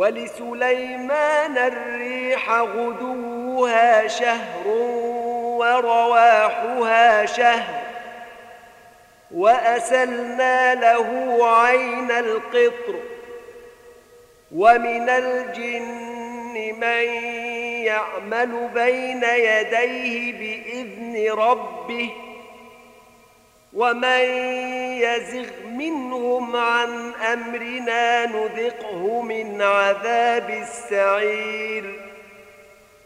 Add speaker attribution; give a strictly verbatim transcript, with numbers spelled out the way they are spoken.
Speaker 1: ولسليمان الريح غدوها شهر ورواحها شهر وأسلنا له عين القطر ومن الجن من يعمل بين يديه بإذن ربه ومن يزغ منهم عن أمرنا نذقه من عذاب السعير